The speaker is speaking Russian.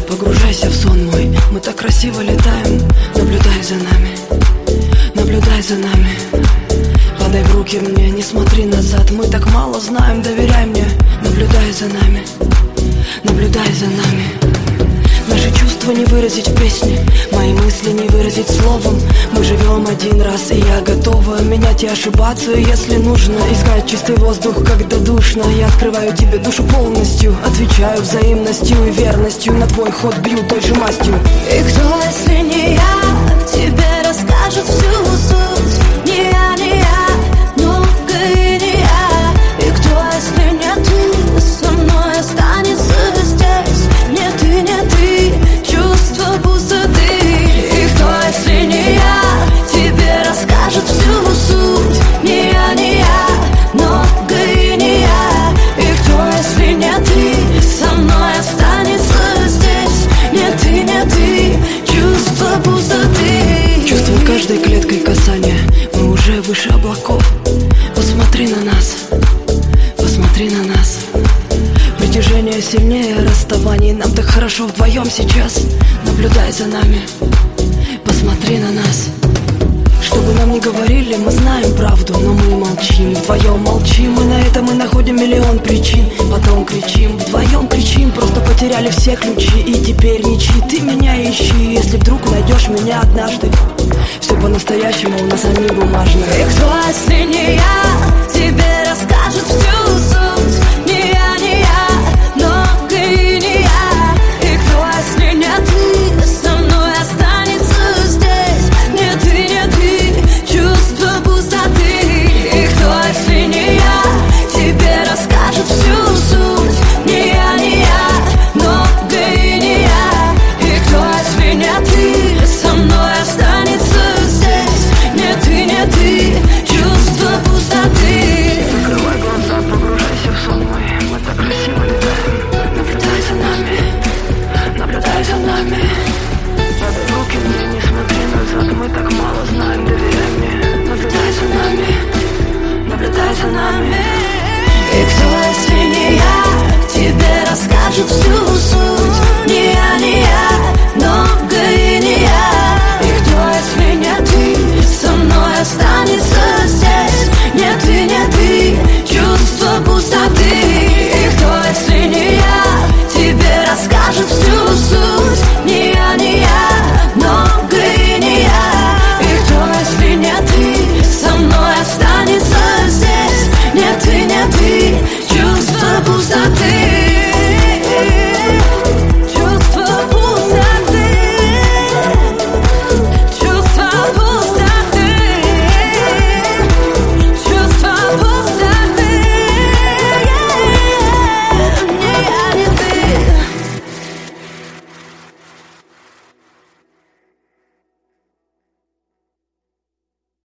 Погружайся в сон мой, мы так красиво летаем. Наблюдай за нами, наблюдай за нами. Падай в руки мне, не смотри назад. Мы так мало знаем, доверяй мне. Наблюдай за нами, наблюдай за нами. Наши чувства не выразить в песне, мои мысли не выразить словом. Мы живем один раз, и я готова менять и ошибаться, если нужно. Искать чистый воздух, когда душно. Я открываю тебе душу полностью, отвечаю взаимностью и верностью. На твой ход бью той же мастью. И кто, если не я, тебе расскажет всю суть? Не я, не я, много и не я. И кто, если не ты, со мной останется здесь? Не ты, не ты, чувство пустоты. И кто, если не я, тебе расскажет всю суть? Не я, не я, много и не я. И кто, если не ты, со мной останется здесь? Не ты, не ты, чувство пустоты. Чувствую каждой клеткой касания, мы уже выше облаков. Посмотри на нас, посмотри на нас. Притяжение сильнее расставаний, нам так хорошо вдвоем сейчас. Наблюдай за нами, посмотри на нас. Что бы нам ни говорили, мы знаем правду, но мы молчим, вдвоем молчим. И на это мы находим миллион причин. Потом кричим, вдвоем кричим. Просто потеряли все ключи и теперь ничьи. Ты меня ищи, если вдруг найдешь меня однажды. Все по-настоящему у нас они бумажные. И кто, если не я?